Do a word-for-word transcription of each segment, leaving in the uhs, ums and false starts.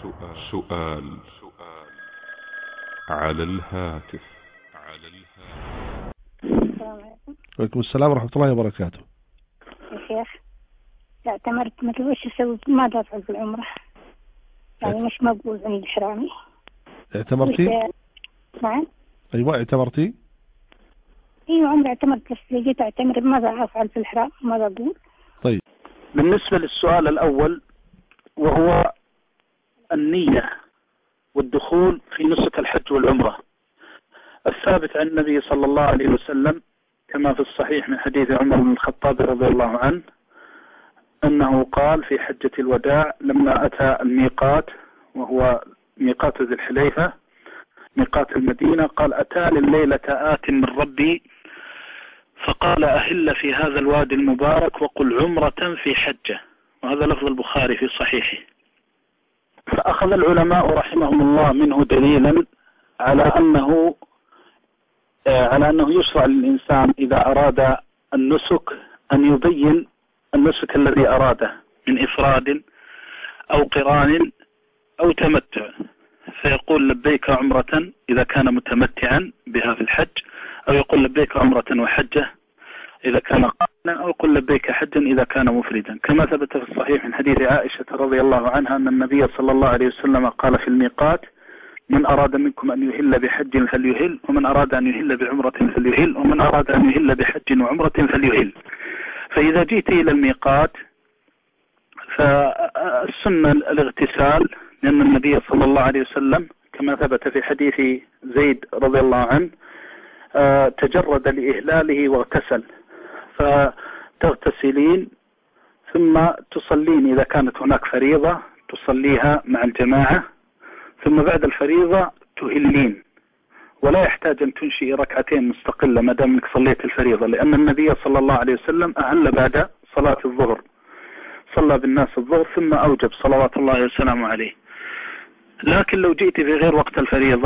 سؤال على الهاتف. السلام عليكم. وعليكم السلام ورحمة الله وبركاته. يا شيخ، اعتمرت مثل وش أسوي؟ ماذا أفعل في العمرة؟ يعني مش مقبول عند إحرامي. اعتمرتي؟ نعم. أيوة اعتمرتي؟ ايوه عمري اعتمرت، بس لقيت اعتمر ماذا افعل في الإحرام؟ ماذا اقول؟ طيب، بالنسبة للسؤال الأول وهو النية والدخول في نسك الحج والعمرة، الثابت عن النبي صلى الله عليه وسلم كما في الصحيح من حديث عمر بن الخطاب رضي الله عنه أنه قال في حجة الوداع لما أتى الميقات وهو ميقات ذي الحليفة ميقات المدينة، قال أتاني الليلة آت من ربي فقال أهل في هذا الوادي المبارك وقل عمرة في حجة، وهذا لفظ البخاري في صحيحه. فأخذ العلماء رحمهم الله منه دليلا على أنه على أنه يشرع للإنسان إذا أراد النسك أن يبين النسك الذي أراده من إفراد أو قران أو تمتع، فيقول لبيك عمرة إذا كان متمتعا بها في الحج، أو يقول لبيك عمرة وحجة إذا كان قارنا، أو يقول لبيك حجا إذا كان مفردا، كما ثبت في الصحيح من حديث عائشة رضي الله عنها أن النبي صلى الله عليه وسلم قال في الميقات من أراد منكم أن يهل بحج فليهل، ومن أراد أن يهل بعمرة فليهل، ومن أراد أن يهل بحج وعمرة فليهل. فإذا جئت إلى الميقات فالسنة الاغتسال، لأن النبي صلى الله عليه وسلم كما ثبت في حديث زيد رضي الله عنه تجرد لإهلاله واغتسل، فتغتسلين ثم تصلين إذا كانت هناك فريضة تصليها مع الجماعة، ثم بعد الفريضة تهلين، ولا يحتاج أن تنشئ ركعتين مستقلة ما دام انك صليت الفريضة، لأن النبي صلى الله عليه وسلم أهل بعد صلاة الظهر، صلى بالناس الظهر ثم أوجب صلوات الله وسلامه عليه. لكن لو جئت في غير وقت الفريضة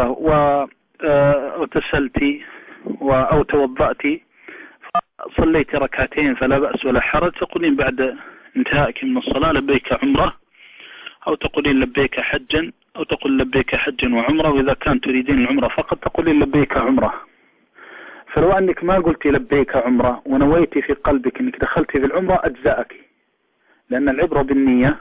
واغتسلت أو توضأت صليت ركعتين فلا بأس ولا حرج، تقولين بعد انتهائك من الصلاة لبيك عمرة، أو تقولين لبيك حجا، أو تقول لبيك حجا وعمرة، وإذا كان تريدين العمرة فقط تقولين لبيك عمرة. فلو أنك ما قلت لبيك عمرة ونويتي في قلبك أنك دخلتي في العمرة أجزأك، لأن العبرة بالنية،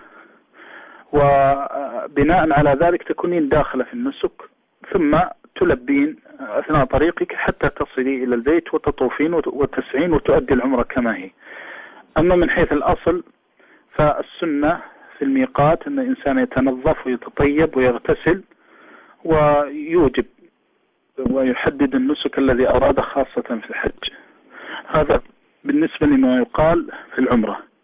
وبناء على ذلك تكونين داخلة في النسك ثم تلبين أثناء طريقك حتى تصلي إلى البيت وتطوفين وتسعين وتؤدي العمرة كما هي. أما من حيث الأصل فالسنة في الميقات أن الإنسان يتنظف ويتطيب ويغتسل ويوجب ويحدد النسك الذي أراده خاصة في الحج. هذا بالنسبة لما يقال في العمرة.